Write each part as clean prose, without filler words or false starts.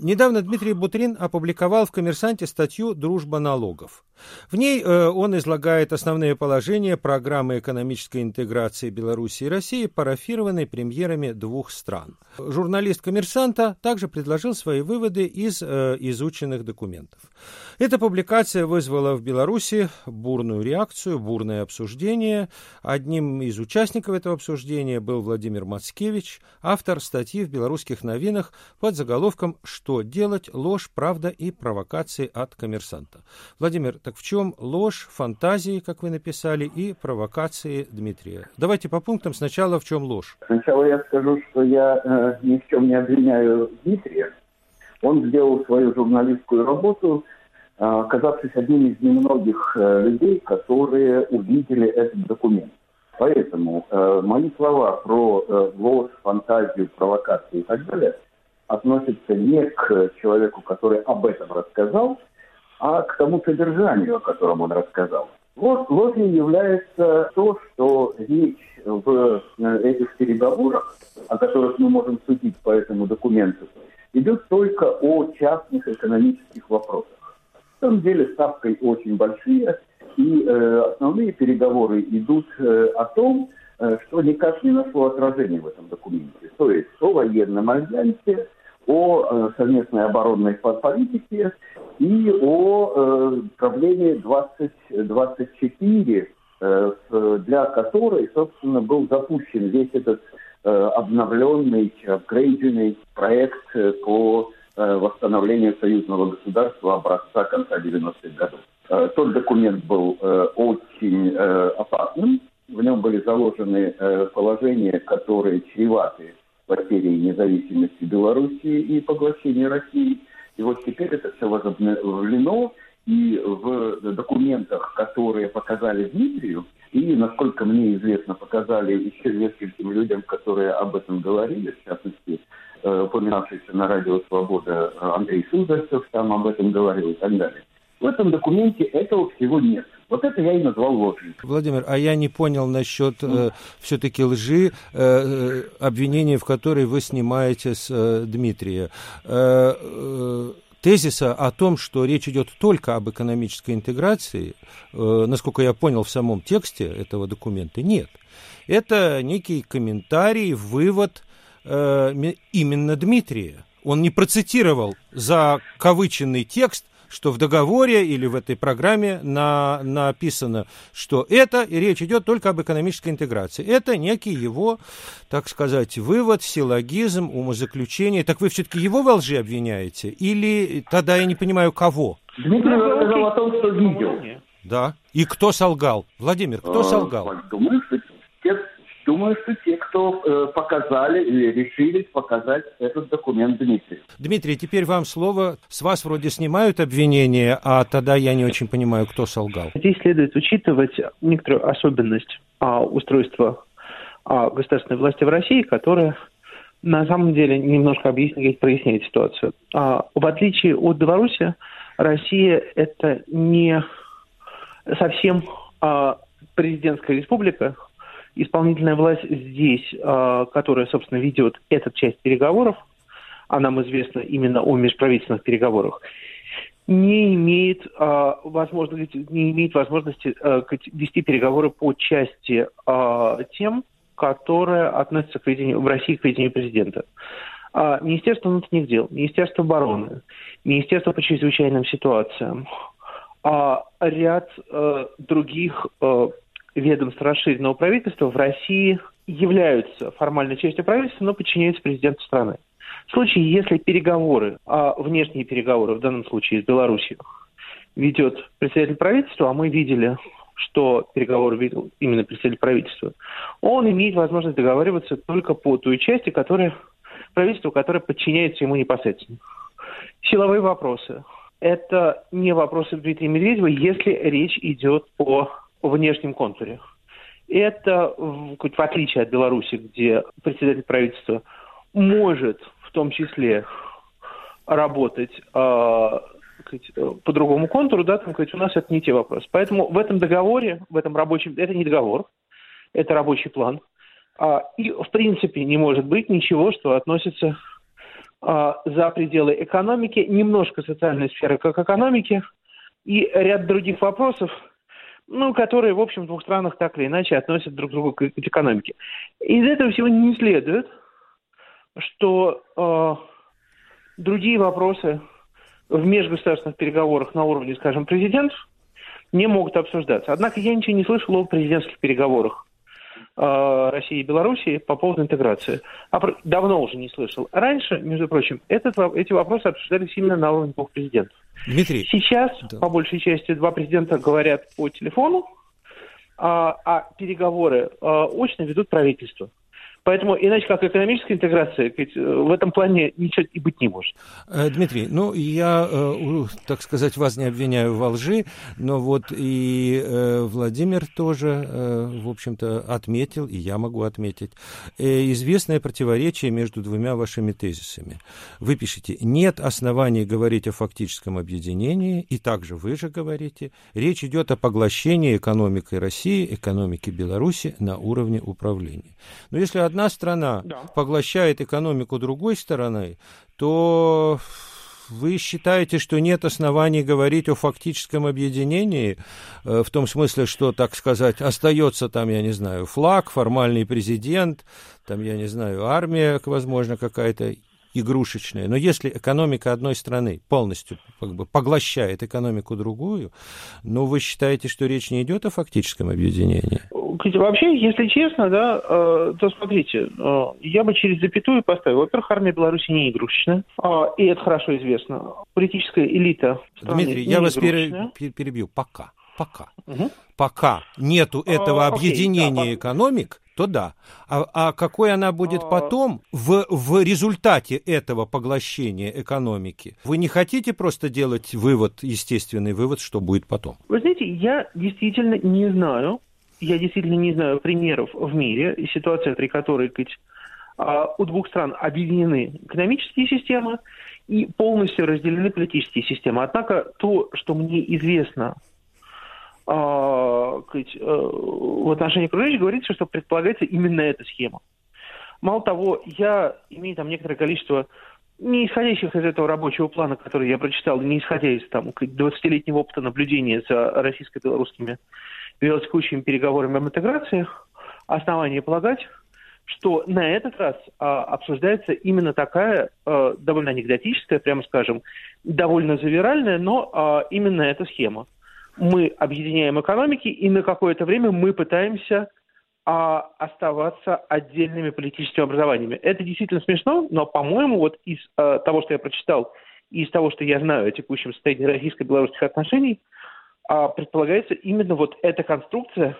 Недавно Дмитрий Бутрин опубликовал в «Коммерсанте» статью «Дружба налогов». В ней он излагает основные положения программы экономической интеграции Беларуси и России, парафированной премьерами двух стран. Журналист «Коммерсанта» также предложил свои выводы из изученных документов. Эта публикация вызвала в Беларуси бурную реакцию, бурное обсуждение. Одним из участников этого обсуждения был Владимир Мацкевич, автор статьи в «Белорусских новинах» под заголовком «Что делать? Ложь, правда и провокации от коммерсанта». Владимир, так в чем ложь, фантазии, как вы написали, и провокации Дмитрия? Давайте по пунктам. Сначала в чем ложь? Сначала я скажу, что я ни в чем не обвиняю Дмитрия. Он сделал свою журналистскую работу, оказавшись одним из немногих людей, которые увидели этот документ. Поэтому мои слова про ложь, фантазию, провокации и так далее относятся не к человеку, который об этом рассказал, а к тому содержанию, о котором он рассказал. Ложью является то, что речь в этих переговорах, о которых мы можем судить по этому документу, идет только о частных экономических вопросах. На самом деле ставки очень большие, и основные переговоры идут о том, что никак не нашло отражения в этом документе. То есть о военном альянсе, о совместной оборонной политике и о проблеме 2024, для которой, собственно, был запущен весь этот обновленный, апгрейденный проект по восстановлению союзного государства образца конца 90-х годов. Тот документ был очень опасным. В нем были заложены положения, которые чреваты потерей независимости Белоруссии и поглощения России. И вот теперь это все возобновлено, и в документах, которые показали Дмитрию, и, насколько мне известно, показали еще нескольким людям, которые об этом говорили, в частности, упоминавшийся на радио «Свобода» Андрей Суздальцев там об этом говорил и так далее. В этом документе этого всего нет. Вот это я и назвал ложью. Владимир, а я не понял насчет все-таки лжи, обвинения, в которой вы снимаете с Дмитрия. Тезиса о том, что речь идет только об экономической интеграции, насколько я понял в самом тексте этого документа, нет. Это некий комментарий, вывод именно Дмитрия. Он не процитировал закавыченный текст, что в договоре или в этой программе написано, что это, и речь идет только об экономической интеграции. Это некий его, так сказать, вывод, силлогизм, умозаключение. Так вы все-таки его во лжи обвиняете? Или тогда я не понимаю, кого? Дмитрий рассказал о том, что видел. Да. И кто солгал? Владимир, кто солгал? Думаю, что те, кто показали или решили показать этот документ Дмитрию. Дмитрий, теперь вам слово. С вас вроде снимают обвинения, а тогда я не очень понимаю, кто солгал. Здесь следует учитывать некоторую особенность устройства государственной власти в России, которая на самом деле немножко проясняет ситуацию. В отличие от Беларуси, Россия – это не совсем президентская республика. Исполнительная власть здесь, которая, собственно, ведет эту часть переговоров, а нам известно именно о межправительственных переговорах, не имеет возможности вести переговоры по части тем, которые относятся в России к ведению президента. Министерство внутренних дел, Министерство обороны, Министерство по чрезвычайным ситуациям, ряд других ведомств расширенного правительства в России являются формальной частью правительства, но подчиняются президенту страны. В случае, если переговоры, внешние переговоры, в данном случае с Беларусью, ведет представитель правительства, а мы видели, что переговоры ведет именно представитель правительства, он имеет возможность договариваться только по той части, правительству, которое подчиняется ему непосредственно. Силовые вопросы. Это не вопросы Дмитрия Медведева, если речь идет о внешнем контуре. Это, в отличие от Беларуси, где председатель правительства может в том числе работать по другому контуру, да, у нас это не те вопросы. Поэтому в этом договоре, в этом рабочем, это не договор, это рабочий план. И в принципе не может быть ничего, что относится за пределы экономики, немножко социальной сферы как экономики и ряд других вопросов, которые, в общем, в двух странах так или иначе относят друг к другу к экономике. Из этого всего не следует, что другие вопросы в межгосударственных переговорах на уровне, скажем, президентов не могут обсуждаться. Однако я ничего не слышал о президентских переговорах России и Белоруссии по поводу интеграции. Давно уже не слышал. Раньше, между прочим, эти вопросы обсуждались именно на уровне двух президентов. Дмитрий. Сейчас, по большей части, два президента говорят по телефону, а переговоры очно ведут правительство. Поэтому иначе как экономическая интеграция, ведь в этом плане ничего и быть не может. Дмитрий, я, так сказать, вас не обвиняю во лжи, но вот и Владимир тоже, в общем-то, отметил, и я могу отметить, известное противоречие между двумя вашими тезисами. Вы пишете: нет оснований говорить о фактическом объединении, и также вы же говорите, речь идет о поглощении экономикой России, экономики Беларуси на уровне управления. Но если одна страна поглощает экономику другой стороны, то вы считаете, что нет оснований говорить о фактическом объединении, в том смысле, что, так сказать, остается там, я не знаю, флаг, формальный президент, там, я не знаю, армия, возможно, какая-то игрушечная. Но если экономика одной страны полностью поглощает экономику другую, вы считаете, что речь не идет о фактическом объединении? Вообще, если честно, то смотрите, я бы через запятую поставил. Во-первых, армия Беларуси не игрушечная, и это хорошо известно. Политическая элита страны Дмитрий, я вас перебью. Пока нету этого объединения экономик, то да. А какой она будет потом в результате этого поглощения экономики? Вы не хотите просто делать естественный вывод, что будет потом? Вы знаете, я действительно не знаю примеров в мире, ситуация, при которой у двух стран объединены экономические системы и полностью разделены политические системы. Однако то, что мне известно в отношении окружающих, говорится, что предполагается именно эта схема. Мало того, я имею там некоторое количество не исходящих из этого рабочего плана, который я прочитал, не исходя из 20-летнего опыта наблюдения за российско-белорусскими текущими переговорами об интеграции, основания полагать, что на этот раз обсуждается именно такая довольно анекдотическая, прямо скажем, довольно завиральная, но именно эта схема. Мы объединяем экономики, и на какое-то время мы пытаемся оставаться отдельными политическими образованиями. Это действительно смешно, но, по-моему, из того, что я прочитал, и из того, что я знаю о текущем состоянии российско-белорусских отношений, предполагается именно эта конструкция.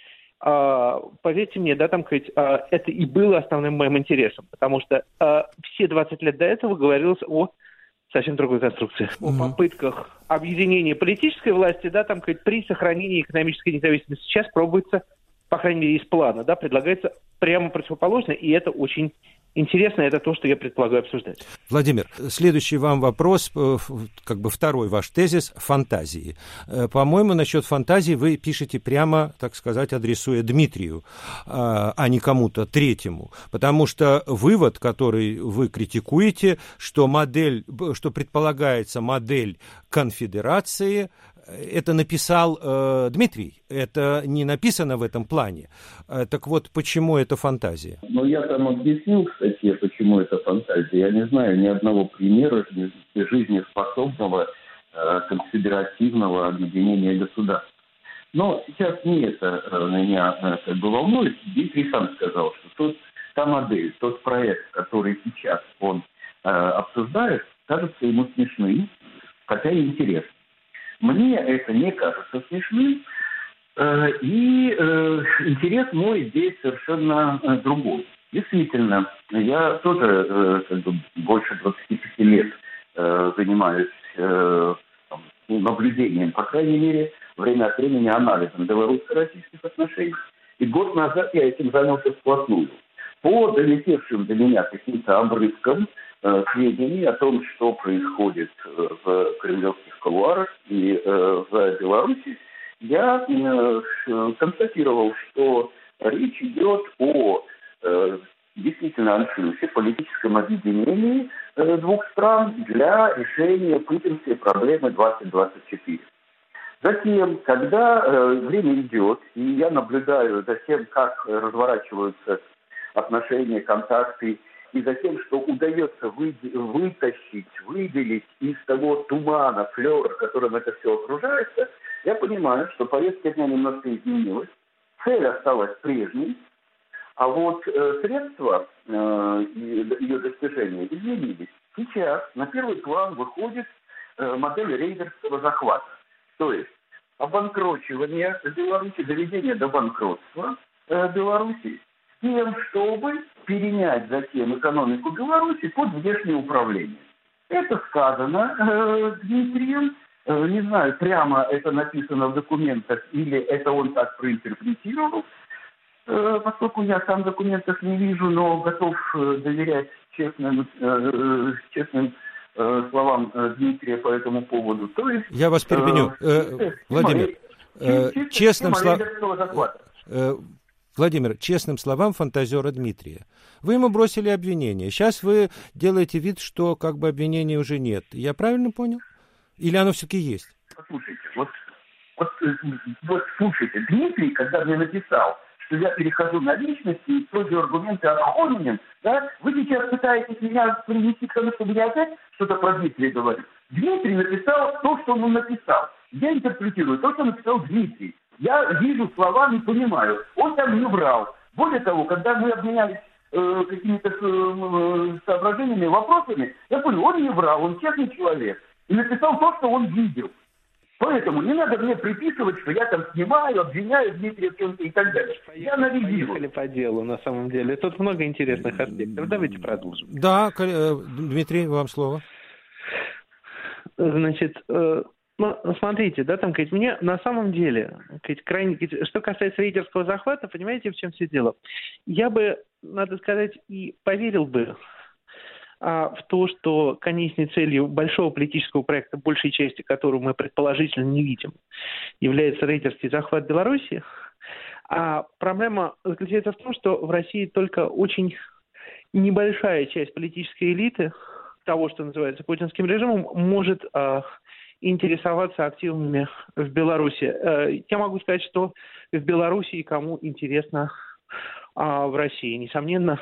Поверьте мне, это и было основным моим интересом, потому что все 20 лет до этого говорилось о совсем другой конструкции. О попытках объединения политической власти, при сохранении экономической независимости. Сейчас пробуется, по крайней мере, из плана, предлагается прямо противоположное, и это очень интересно, это то, что я предполагаю обсуждать. Владимир, следующий вам вопрос, второй ваш тезис – фантазии. По-моему, насчет фантазии вы пишете прямо, так сказать, адресуя Дмитрию, а не кому-то третьему, потому что вывод, который вы критикуете, что предполагается модель конфедерации, это написал Дмитрий, это не написано в этом плане. Так вот, почему это фантазия? Я там объяснил в статье, почему это фантазия. Я не знаю ни одного примера жизнеспособного конфедеративного объединения государств. Но сейчас не это меня волнует. Дмитрий сам сказал, что та модель, тот проект, который сейчас он обсуждает, кажется ему смешным, хотя и интересным. Мне это не кажется смешным, и интерес мой здесь совершенно другой. Действительно, я тоже больше 25 лет занимаюсь наблюдением, по крайней мере, время от времени анализом белорусско-российских отношений. И год назад я этим занялся вплотную. По долетевшим до меня каким-то обрывкам сведений о том, что происходит в кремлевских кулуарах и в Беларуси, я констатировал, что речь идет о действительно аншлюсе, политическом объединении двух стран для решения путинской проблемы 2024. Затем, когда время идет, и я наблюдаю за тем, как разворачиваются отношения, контакты, и за тем, что удается вытащить, выделить из того тумана, флера, которым это все окружается, я понимаю, что повестка дня немножко изменилась, цель осталась прежней, а вот средства ее достижения изменились. Сейчас на первый план выходит модель рейдерского захвата. То есть обанкрочивание Беларуси, доведение до банкротства Беларуси, с тем, чтобы перенять затем экономику Беларуси под внешнее управление. Это сказано Дмитрием. Не знаю, прямо это написано в документах или это он так проинтерпретировал. Поскольку я сам документов не вижу, но готов доверять честным словам Дмитрия по этому поводу. То есть, я вас перебью. Владимир, Владимир, честным словам фантазера Дмитрия. Вы ему бросили обвинение. Сейчас вы делаете вид, что как бы обвинения уже нет. Я правильно понял? Или оно все-таки есть? Послушайте, слушайте, Дмитрий, когда мне написал, что я перехожу на личности и использую аргументы о Хонинин, да, вы сейчас пытаетесь меня привести к тому, чтобы я опять что-то про Дмитрия говорю. Дмитрий написал то, что он написал. Я интерпретирую то, что написал Дмитрий. Я вижу слова, не понимаю. Он там не врал. Более того, когда мы обменялись какими-то соображениями, вопросами, я понял, он не врал, он честный человек. И написал то, что он видел. Поэтому не надо мне приписывать, что я там снимаю, обвиняю Дмитрия в чем-то и так далее. Я анализирую. Поехали по делу, на самом деле. Тут много интересных аспектов. Давайте продолжим. Да, Дмитрий, вам слово. Значит, смотрите, да, там, мне на самом деле, что касается рейдерского захвата, понимаете, в чем все дело? Я бы, надо сказать, и поверил бы в то, что конечной целью большого политического проекта, большей части которого мы предположительно не видим, является рейдерский захват Беларуси. А проблема заключается в том, что в России только очень небольшая часть политической элиты, того, что называется путинским режимом, может интересоваться активами в Беларуси. Я могу сказать, что в Беларуси кому интересно в России. Несомненно,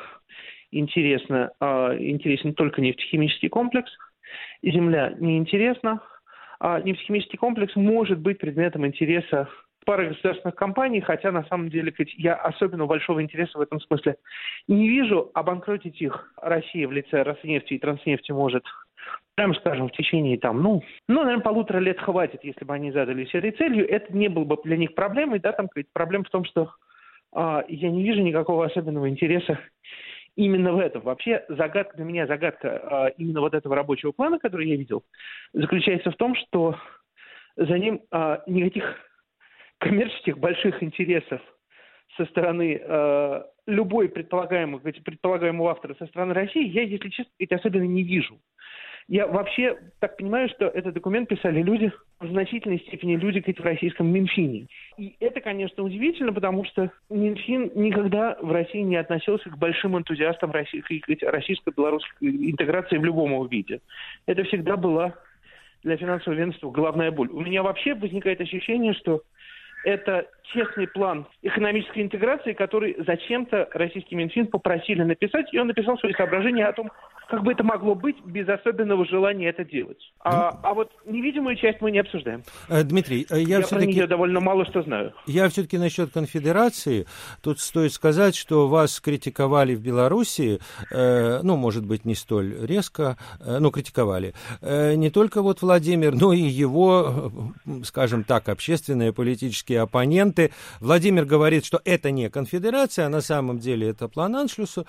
интересен только нефтехимический комплекс. Земля не интересна. Нефтехимический комплекс может быть предметом интереса пары государственных компаний, хотя на самом деле я особенно большого интереса в этом смысле не вижу. Обанкротить их Россия в лице Роснефти и Транснефти может, прямо скажем, в течение наверное, 1,5 лет хватит, если бы они задались этой целью. Это не было бы для них проблемой. Да, проблема в том, что я не вижу никакого особенного интереса именно в этом. Вообще, для меня загадка именно вот этого рабочего плана, который я видел, заключается в том, что за ним никаких коммерческих больших интересов со стороны любой предполагаемого автора со стороны России я, если честно, особенно не вижу. Я вообще так понимаю, что этот документ писали люди, в значительной степени люди в российском Минфине. И это, конечно, удивительно, потому что Минфин никогда в России не относился к большим энтузиастам российско-белорусской интеграции в любом его виде. Это всегда была для финансового ведомства головная боль. У меня вообще возникает ощущение, что это честный план экономической интеграции, который зачем-то российский Минфин попросили написать, и он написал свои соображения о том, как бы это могло быть без особенного желания это делать. А вот невидимую часть мы не обсуждаем. Дмитрий, я про нее довольно мало что знаю. Я все-таки насчет конфедерации. Тут стоит сказать, что вас критиковали в Белоруссии, может быть, не столь резко, но критиковали. Не только Владимир, но и его, скажем так, общественные политические оппоненты. Владимир говорит, что это не конфедерация, а на самом деле это план Аншлюса,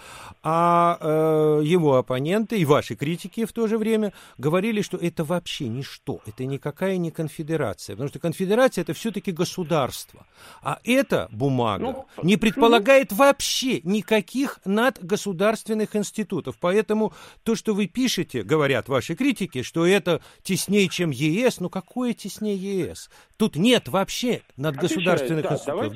а его оппоненты и ваши критики в то же время говорили, что это вообще ничто, это никакая не конфедерация, потому что конфедерация это все-таки государство, а эта бумага не предполагает вообще никаких надгосударственных институтов, поэтому то, что вы пишете, говорят ваши критики, что это теснее, чем ЕС, какое теснее ЕС? Тут нет вообще надгосударственных институтов.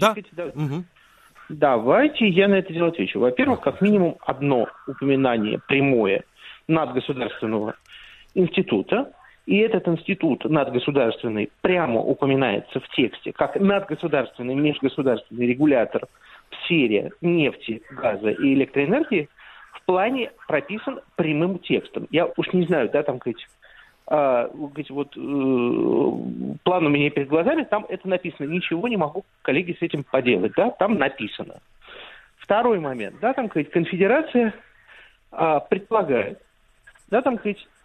Давайте я на это дело отвечу. Во-первых, как минимум одно упоминание прямое надгосударственного института, и этот институт надгосударственный прямо упоминается в тексте как надгосударственный межгосударственный регулятор в сфере нефти, газа и электроэнергии, в плане прописан прямым текстом. Я уж не знаю, да, там, план у меня перед глазами, там это написано. Ничего не могу, коллеги, с этим поделать, да, там написано. Второй момент, да, там, конфедерация предполагает, да, там,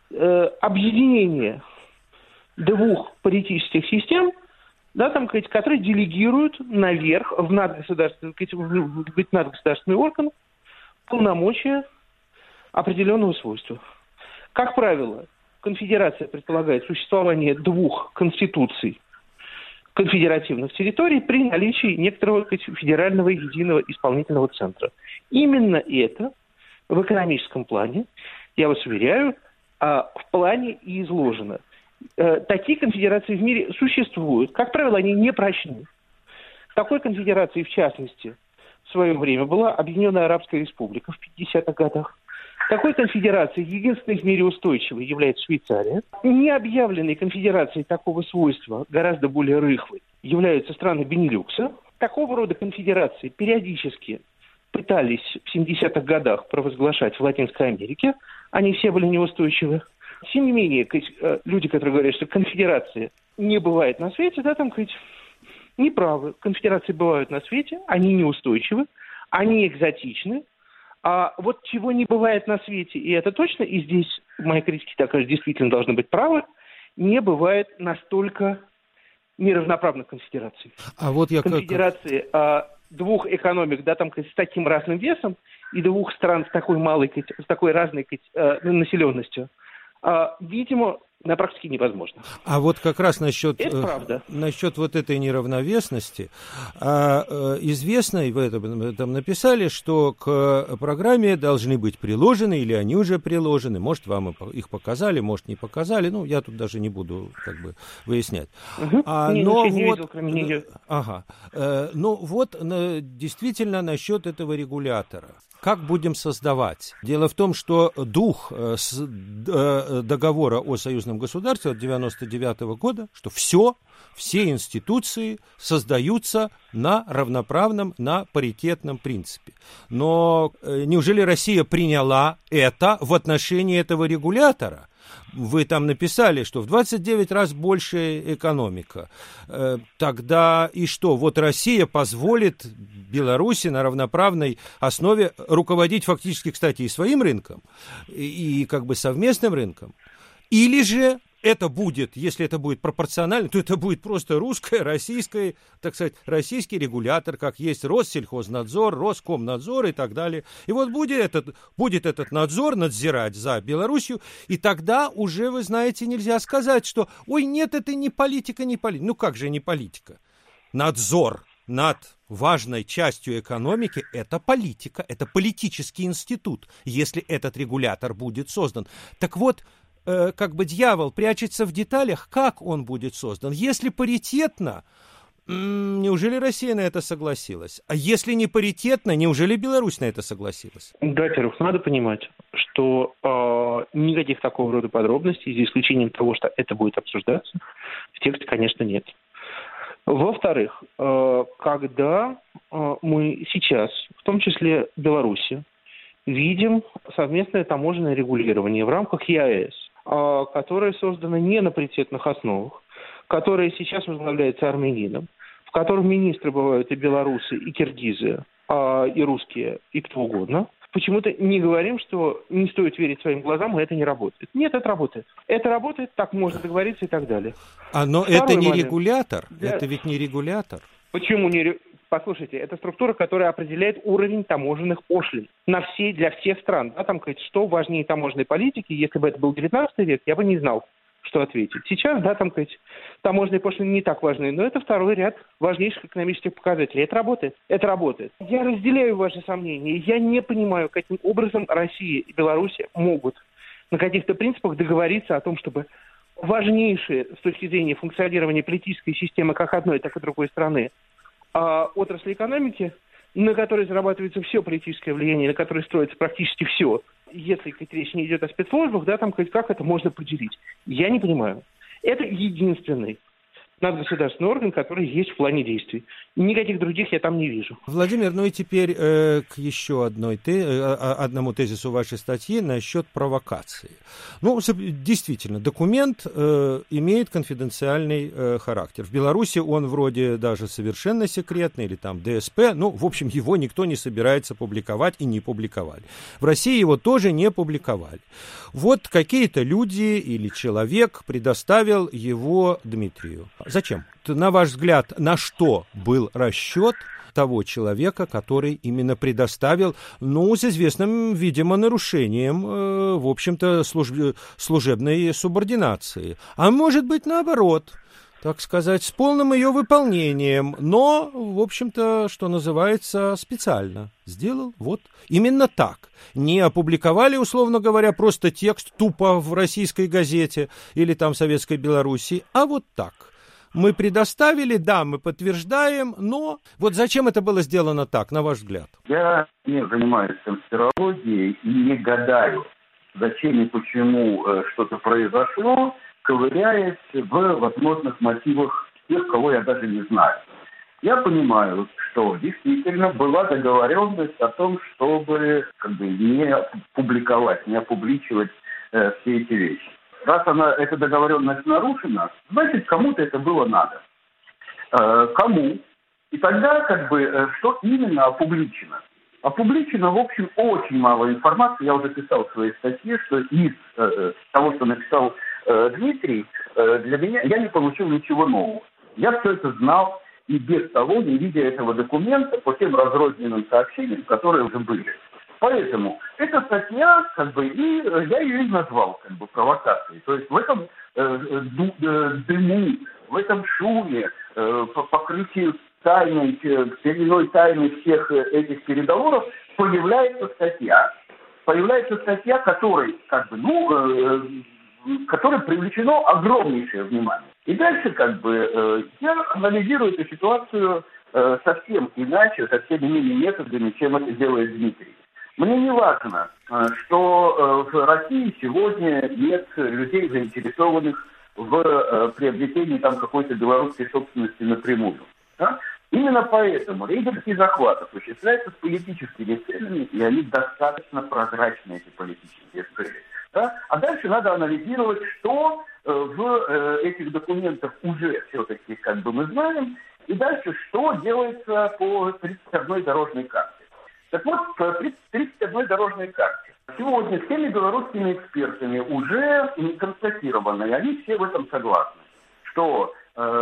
объединение двух политических систем, да, там, которые делегируют наверх в надгосударственный орган полномочия определенного свойства. Как правило, конфедерация предполагает существование двух конституций конфедеративных территорий при наличии некоторого федерального единого исполнительного центра. Именно это в экономическом плане, я вас уверяю, в плане и изложено. Такие конфедерации в мире существуют. Как правило, они не прочны. Такой конфедерацией, в частности, в свое время была Объединенная Арабская Республика в 50-х годах. Такой конфедерацией, единственной в мире устойчивой, является Швейцария. Необъявленной конфедерацией такого свойства, гораздо более рыхлой, являются страны Бенилюкса. Такого рода конфедерации периодически пытались в 70-х годах провозглашать в Латинской Америке. Они все были неустойчивы. Тем не менее, люди, которые говорят, что конфедерации не бывает на свете, да, там, неправы. Конфедерации бывают на свете, они неустойчивы, они экзотичны. А вот чего не бывает на свете, и это точно, и здесь мои критики также действительно должны быть правы, не бывает настолько неравноправных конфедераций. А вот я конфедерации двух экономик, да, там, с таким разным весом, и двух стран с такой малой, с такой разной населенностью, видимо, на практике невозможно. А вот как раз насчет вот этой неравновесности, известно, и вы там написали, что к программе должны быть приложены, или они уже приложены, может, вам их показали, может, не показали, ну, я тут даже не буду выяснять. Действительно, насчет этого регулятора. Как будем создавать? Дело в том, что дух договора о союзном государстве от 1999 года, что все институции создаются на равноправном, на паритетном принципе. Но неужели Россия приняла это в отношении этого регулятора? Вы там написали, что в 29 раз больше экономика. Тогда и что? Вот Россия позволит Беларуси на равноправной основе руководить фактически, кстати, и своим рынком, и совместным рынком. Или же это будет, если это будет пропорционально, то это будет просто русское, российское, так сказать, российский регулятор, как есть Россельхознадзор, Роскомнадзор и так далее. И вот будет этот надзор надзирать за Белоруссию, и тогда уже, вы знаете, нельзя сказать, что, ой, нет, это не политика, не политика. Ну как же не политика? Надзор над важной частью экономики – это политика, это политический институт, если этот регулятор будет создан. Так вот, дьявол прячется в деталях, как он будет создан. Если паритетно, неужели Россия на это согласилась? А если не паритетно, неужели Беларусь на это согласилась? Да, во-первых, надо понимать, что никаких такого рода подробностей, за исключением того, что это будет обсуждаться, в тексте, конечно, нет. Во-вторых, когда мы сейчас, в том числе Беларуси, видим совместное таможенное регулирование в рамках ЕАЭС, которое создано не на паритетных основах, которое сейчас возглавляется армянином, в котором министры бывают и белорусы, и киргизы, и русские, и кто угодно, почему-то не говорим, что не стоит верить своим глазам, и это не работает. Нет, это работает. Это работает, так можно договориться и так далее. Но это не регулятор? Это ведь не регулятор? Почему не регулятор? Послушайте, это структура, которая определяет уровень таможенных пошлин для всех стран. Да, там, что важнее таможенной политики, если бы это был 19 век, я бы не знал, что ответить. Сейчас, да, там, таможенные пошлины не так важны, но это второй ряд важнейших экономических показателей. Это работает. Это работает. Я разделяю ваши сомнения. Я не понимаю, каким образом Россия и Беларусь могут на каких-то принципах договориться о том, чтобы важнейшие с точки зрения функционирования политической системы как одной, так и другой страны отрасли экономики на которой зарабатывается все политическое влияние, на которой строится практически все, если хоть речь не идет о спецслужбах, да, там хоть как это можно поделить. Я не понимаю. Это единственный надгосударственный орган, который есть в плане действий. Никаких других я там не вижу. Владимир, ну и теперь к еще одному тезису вашей статьи насчет провокации. Ну, действительно, документ имеет конфиденциальный характер. В Беларуси он вроде даже совершенно секретный, или там ДСП, ну, в общем, его никто не собирается публиковать и не публиковали. В России его тоже не публиковали. Вот какие-то люди или человек предоставил его Дмитрию. Зачем? На ваш взгляд, на что был расчет того человека, который именно предоставил, ну, с известным, видимо, нарушением, в общем-то, служебной субординации? А может быть, наоборот, так сказать, с полным ее выполнением, но, в общем-то, что называется, специально сделал вот именно так. Не опубликовали, условно говоря, просто текст тупо в российской газете или там в Советской Белоруссии, а вот так. Мы предоставили, да, мы подтверждаем, но вот зачем это было сделано так, на ваш взгляд? Я не занимаюсь конспирологией и не гадаю, зачем и почему что-то произошло, ковыряясь в возможных мотивах тех, кого я даже не знаю. Я понимаю, что действительно была договоренность о том, чтобы не публиковать, не опубличивать все эти вещи. Раз эта договоренность нарушена, значит, кому-то это было надо. Кому? И тогда, что именно опубличено? Опубличено, в общем, очень мало информации. Я уже писал в своей статье, что из того, что написал Дмитрий, для меня я не получил ничего нового. Я все это знал и без того, не видя этого документа, по тем разрозненным сообщениям, которые уже были. Поэтому эта статья, и я ее и назвал, провокацией. То есть в этом дыму, в этом шуме, покрытии тайной, передовой тайны всех этих переговоров появляется статья, которой, которой привлечено огромнейшее внимание. И дальше, я анализирую эту ситуацию совсем иначе, совсем иными методами, чем это делает Дмитрий. Мне не важно, что в России сегодня нет людей, заинтересованных в приобретении какой-то белорусской собственности напрямую. Да? Именно поэтому рейдерский захват осуществляется с политическими целями, и они достаточно прозрачны, эти политические цели. Да? А дальше надо анализировать, что в этих документах уже все-таки мы знаем, и дальше что делается по 31-й дорожной карте. Так вот, по 31-й дорожной карте сегодня всеми белорусскими экспертами уже констатировано, и они все в этом согласны, что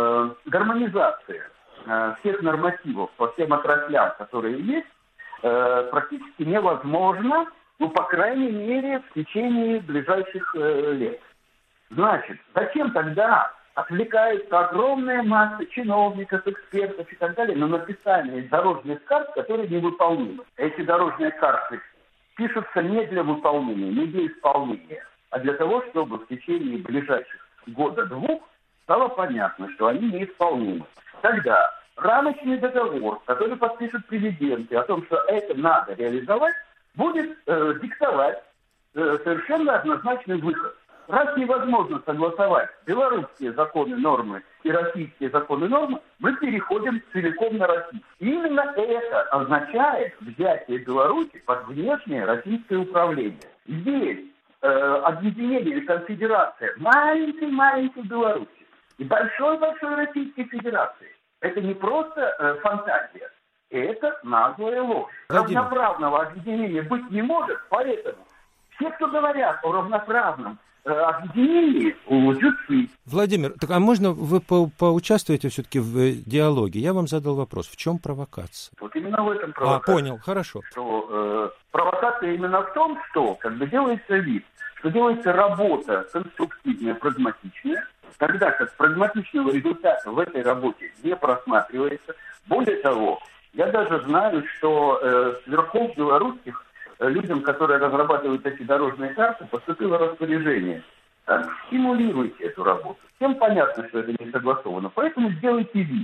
гармонизация всех нормативов по всем отраслям, которые есть, практически невозможна, по крайней мере, в течение ближайших лет. Значит, зачем тогда отвлекается огромная масса чиновников, экспертов и так далее на написание дорожных карт, которые невыполнимы? Эти дорожные карты пишутся не для выполнения, не для исполнения, а для того, чтобы в течение ближайших года-двух стало понятно, что они неисполнимы. Тогда рамочный договор, который подпишет президент, и о том, что это надо реализовать, будет диктовать совершенно однозначный выход. Раз невозможно согласовать белорусские законы, нормы и российские законы, нормы, мы переходим целиком на Россию. И именно это означает взятие Беларуси под внешнее российское управление. Здесь объединение или конфедерация маленькой Беларуси и большой-большой Российской Федерации. Это не просто фантазия, это наглая ложь. Равноправного объединения быть не может, поэтому все, кто говорят о равноправном объединении, лжецы. Владимир, так а можно вы поучаствуете все-таки в диалоге? Я вам задал вопрос. В чем провокация? Вот именно в этом провокация. Понял, хорошо. Что, провокация именно в том, что делается вид, что делается работа конструктивная, прагматичная, тогда как прагматичного результата в этой работе не просматривается. Более того, я даже знаю, что с верхов белорусских людям, которые разрабатывают эти дорожные карты, поступило распоряжение. Стимулируйте эту работу. Всем понятно, что это не согласовано. Поэтому сделайте вид,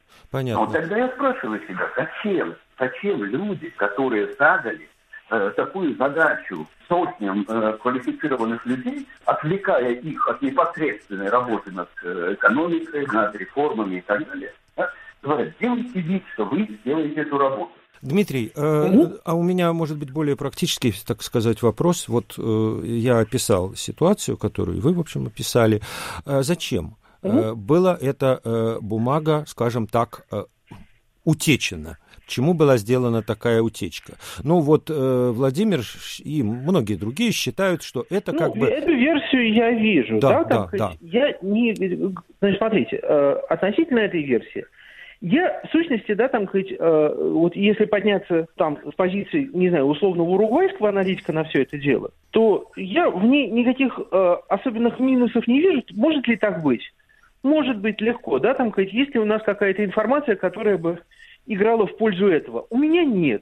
Понятно. Но тогда я спрашиваю себя, зачем люди, которые задали такую задачу сотням квалифицированных людей, отвлекая их от непосредственной работы над экономикой, над реформами и так далее, говорят, делайте вид, что вы сделаете эту работу. Дмитрий, а у меня, может быть, более практический, так сказать, вопрос. Вот я описал ситуацию, которую вы, в общем, описали. Зачем была эта бумага, скажем так, утечена? Чему была сделана такая утечка? Ну вот Владимир и многие другие считают, что это как бы... Эту версию я вижу. Да. Я не... Значит, смотрите, относительно этой версии, я, в сущности, вот если подняться там с позиции, не знаю, условного уругвайского аналитика на все это дело, то я в ней никаких особенных минусов не вижу. Может ли так быть? Может быть легко, есть ли у нас какая-то информация, которая бы играла в пользу этого? У меня нет.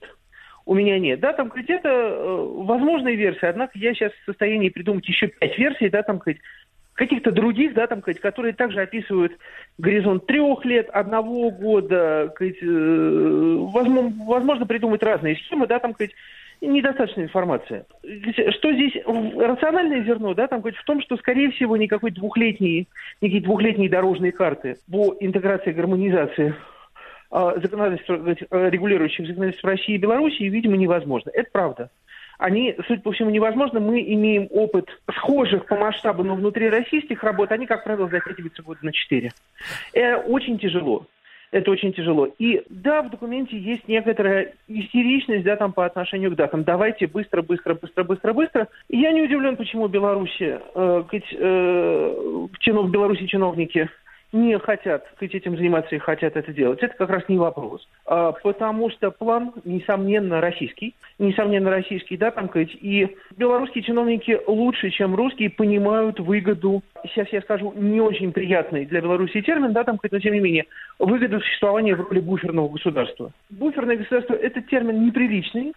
Это возможная версия, однако я сейчас в состоянии придумать еще 5 версий, каких-то других, которые также описывают горизонт 3 лет, 1 года, возможно придумать разные схемы, недостаточно информации. Что здесь рациональное зерно, в том, что, скорее всего, никакие двухлетние дорожные карты по интеграции и гармонизации законодательства, регулирующих законодательство России и Белоруссии, видимо, невозможно. Это правда. Они, судя по всему, невозможно. Мы имеем опыт схожих по масштабу, но внутрироссийских работ. Они, как правило, затягиваются года на 4. Это очень тяжело. И да, в документе есть некоторая истеричность, по отношению к датам. Давайте быстро. И я не удивлен, почему Беларуси, в Беларуси чиновники не хотят этим заниматься и хотят это делать. Это как раз не вопрос. Потому что план, несомненно, российский, и белорусские чиновники лучше, чем русские, понимают выгоду, сейчас я скажу не очень приятный для Беларуси термин, но тем не менее, выгоду существования в роли буферного государства. Буферное государство – это термин неприличный.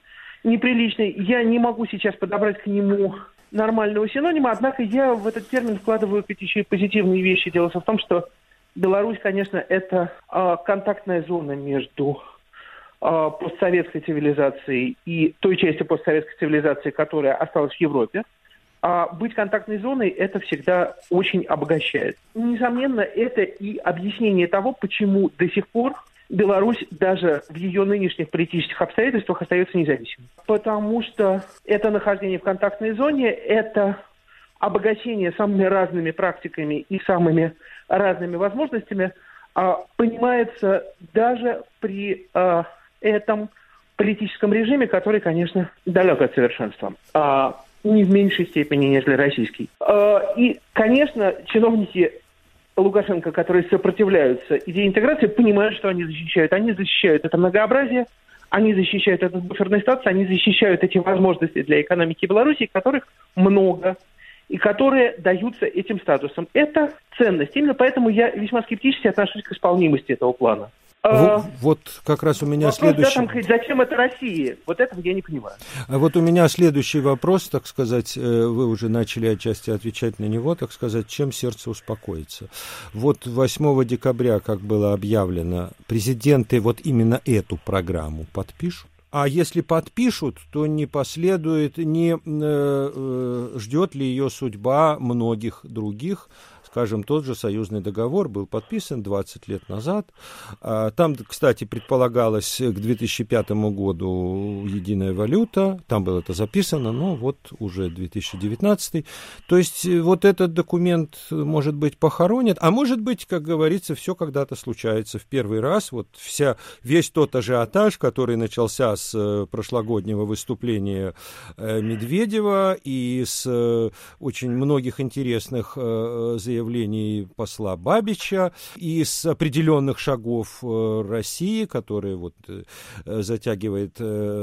Я не могу сейчас подобрать к нему нормального синонима, однако я в этот термин вкладываю еще и позитивные вещи. Дело в том, что Беларусь, конечно, это контактная зона между постсоветской цивилизацией и той частью постсоветской цивилизации, которая осталась в Европе. А быть контактной зоной это всегда очень обогащает. Несомненно, это и объяснение того, почему до сих пор Беларусь даже в ее нынешних политических обстоятельствах остается независимой. Потому что это нахождение в контактной зоне, это обогащение самыми разными практиками и самыми разными возможностями понимается даже при этом политическом режиме, который, конечно, далек от совершенства. Не в меньшей степени, нежели российский. И, конечно, чиновники Лукашенко, которые сопротивляются идее интеграции, понимают, что они защищают. Они защищают это многообразие, они защищают этот буферный статус, они защищают эти возможности для экономики Беларуси, которых много, и которые даются этим статусом. Это ценность. Именно поэтому я весьма скептически отношусь к исполнимости этого плана. Вот как раз у меня следующий... Зачем это России? Вот этого я не понимаю. А вот у меня следующий вопрос, так сказать, вы уже начали отчасти отвечать на него, так сказать, чем сердце успокоится. Вот 8 декабря, как было объявлено, президенты вот именно эту программу подпишут? А если подпишут, то не последует, не ждет ли ее судьба многих других. Скажем, тот же союзный договор был подписан 20 лет назад. Там, кстати, предполагалось к 2005 году единая валюта. Там было это записано, но вот уже 2019. То есть вот этот документ, может быть, похоронят, а может быть, как говорится, все когда-то случается в первый раз. Вот весь тот ажиотаж, который начался с прошлогоднего выступления Медведева и с очень многих интересных заявлений посла Бабича и с определенных шагов России, которые вот затягивает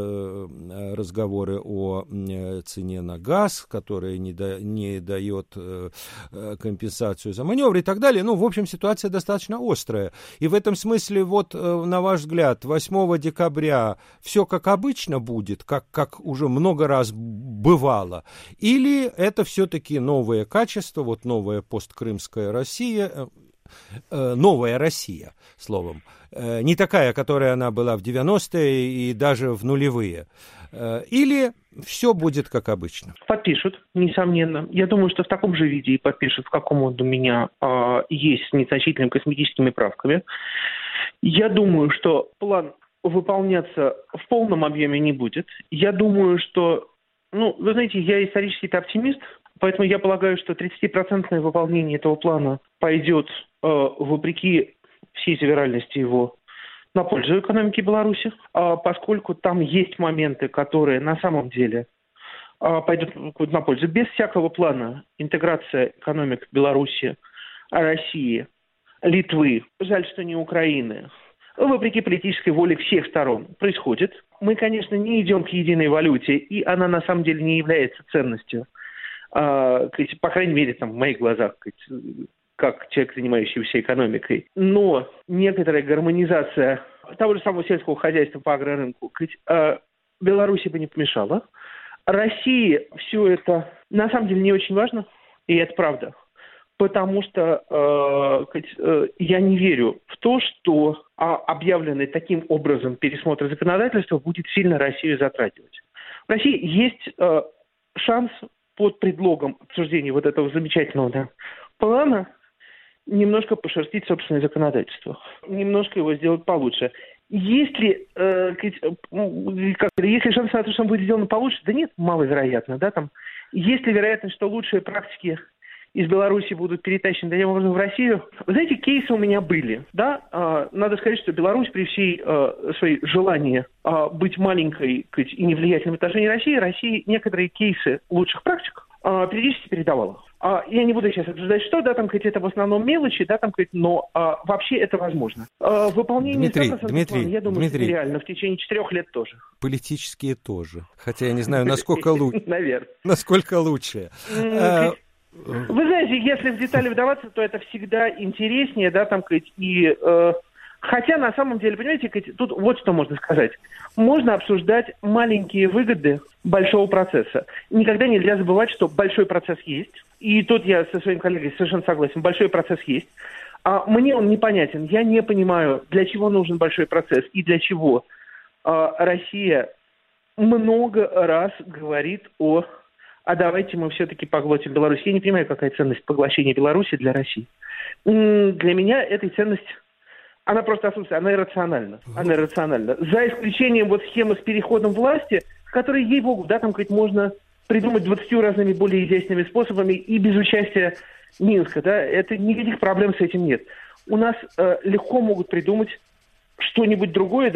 разговоры о цене на газ, которая не дает компенсацию за маневры и так далее. Ну, в общем, ситуация достаточно острая. И в этом смысле, вот, на ваш взгляд, 8 декабря все как обычно будет, как уже много раз бывало, или это все-таки новое качество, вот новая посткрымская Россия, новая Россия, словом. Не такая, которая она была в 90-е и даже в нулевые. Или все будет как обычно? Подпишут, несомненно. Я думаю, что в таком же виде и подпишут, в каком он у меня есть, с незначительными косметическими правками. Я думаю, что план выполняться в полном объеме не будет. Я думаю, что, вы знаете, я исторический-то оптимист, поэтому я полагаю, что 30% выполнение этого плана пойдет вопреки всей завиральности его на пользу экономики Беларуси, поскольку там есть моменты, которые на самом деле пойдут на пользу. Без всякого плана интеграция экономик Беларуси, России, Литвы, жаль, что не Украины, вопреки политической воле всех сторон, происходит. Мы, конечно, не идем к единой валюте, и она на самом деле не является ценностью, по крайней мере, в моих глазах, как человек, занимающийся экономикой. Но некоторая гармонизация того же самого сельского хозяйства по агрорынку Беларуси бы не помешала. России все это на самом деле не очень важно, и это правда. Потому что я не верю в то, что объявленный таким образом пересмотр законодательства будет сильно Россию затрагивать. В России есть шанс под предлогом обсуждения вот этого замечательного плана немножко пошерстить собственное законодательство, немножко его сделать получше. Если шанс на то, что он будет сделан получше, да нет, маловероятно, есть ли вероятность, что лучшие практики из Беларуси будут перетащены таким образом в Россию? Вы знаете, кейсы у меня были, надо сказать, что Беларусь при всей своей желании быть маленькой и невлиятельной в отношении России некоторые кейсы лучших практик периодически передавала. Я не буду сейчас обсуждать, что, это в основном мелочи, но вообще это возможно. Выполнение 100% плана, я думаю, это реально в течение 4 лет тоже. Политические тоже. Хотя я не знаю, насколько лучше. Наверное. Насколько лучше. Вы знаете, если в детали вдаваться, то это всегда интереснее, хотя на самом деле, понимаете, тут вот что можно сказать. Можно обсуждать маленькие выгоды большого процесса. Никогда нельзя забывать, что большой процесс есть. И тут я со своим коллегой совершенно согласен. Большой процесс есть. Мне он непонятен. Я не понимаю, для чего нужен большой процесс и для чего Россия много раз говорит а давайте мы все-таки поглотим Беларусь. Я не понимаю, какая ценность поглощения Беларуси для России. Для меня эта ценность, она просто отсутствует, она иррациональна. За исключением схемы с переходом власти, которые, ей-богу, можно придумать 20 разными более изящными способами и без участия Минска. Это никаких проблем с этим нет. У нас легко могут придумать что-нибудь другое,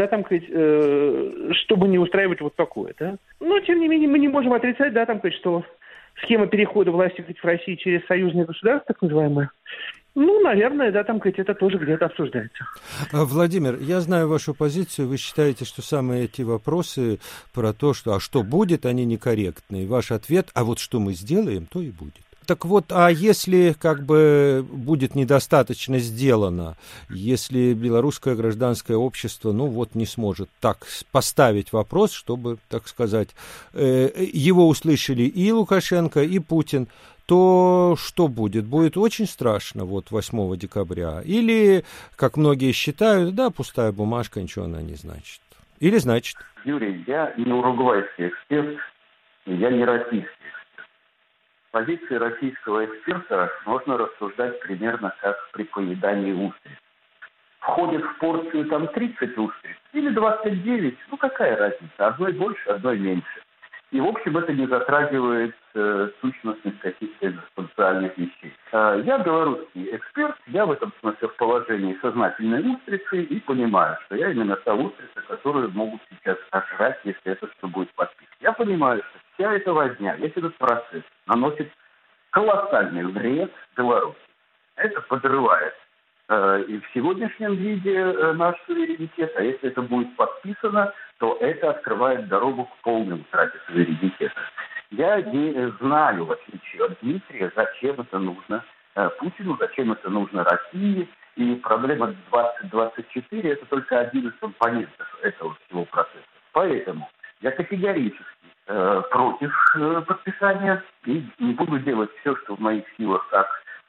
чтобы не устраивать вот такое, Но, тем не менее, мы не можем отрицать, что схема перехода власти в России через союзные государства, так называемая, наверное, это тоже где-то обсуждается. Владимир, я знаю вашу позицию. Вы считаете, что самые эти вопросы про то, что будет, они некорректны. И ваш ответ, вот что мы сделаем, то и будет. Так вот, если будет недостаточно сделано, если белорусское гражданское общество, не сможет так поставить вопрос, чтобы, так сказать, его услышали и Лукашенко, и Путин, то что будет? Будет очень страшно 8 декабря? Или, как многие считают, пустая бумажка, ничего она не значит? Или значит? Юрий, я не уругвайский эксперт, я не российский эксперт. С позиции российского эксперта можно рассуждать примерно как при поедании устриц. Входит в порцию 30 устриц или 29, какая разница, одной больше, одной меньше. И, в общем, это не затрагивает сущностность каких-то экзистенциальных вещей. Я белорусский эксперт, я в этом смысле в положении сознательной устрицы и понимаю, что я именно та устрица, которую могут сейчас сожрать, если это все будет подписано. Я понимаю, что вся эта возня, весь этот процесс наносит колоссальный вред Беларуси. Это подрывает и в сегодняшнем виде наш суверенитет, а если это будет подписано, то это открывает дорогу к полной утрате суверенитета. Я не знаю, в отличие от Дмитрия, зачем это нужно Путину, зачем это нужно России, и проблема 2024 – это только один из компонентов этого всего процесса. Поэтому я категорически против подписания и не буду делать все, что в моих силах, как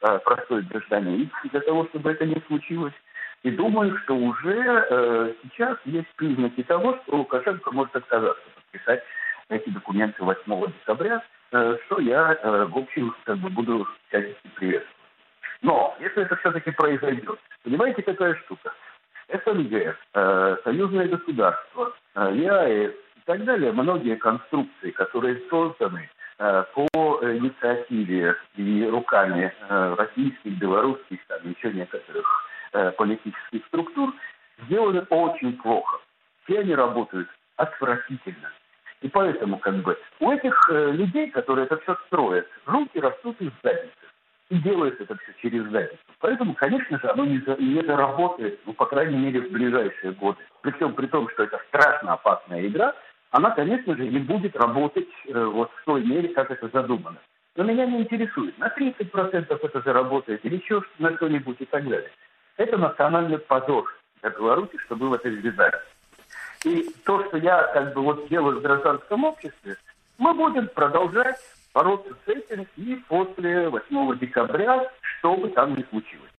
простой гражданин, для того, чтобы это не случилось. И думаю, что уже сейчас есть признаки того, что Лукашенко может отказаться подписать эти документы 8 декабря, что я, в общем, буду всячески приветствовать. Но если это все-таки произойдет, понимаете, какая штука? СНГ, союзное государство, ЕАЭС и так далее, многие конструкции, которые созданы по инициативе и руками российских, белорусских, там еще некоторых политических структур, сделаны очень плохо. Все они работают отвратительно. И поэтому у этих людей, которые это все строят, руки растут из задницы. И делают это все через задницу. Поэтому, конечно же, оно не заработает, по крайней мере, в ближайшие годы. Причем при том, что это страшно опасная игра, она, конечно же, не будет работать в той мере, как это задумано. Но меня не интересует, на 30% это заработает или еще на что-нибудь и так далее. Это национальный позор для Беларуси, что мы в это ввязались. И то, что я делаю в гражданском обществе, мы будем продолжать бороться с этим и после 8 декабря, что бы там ни случилось.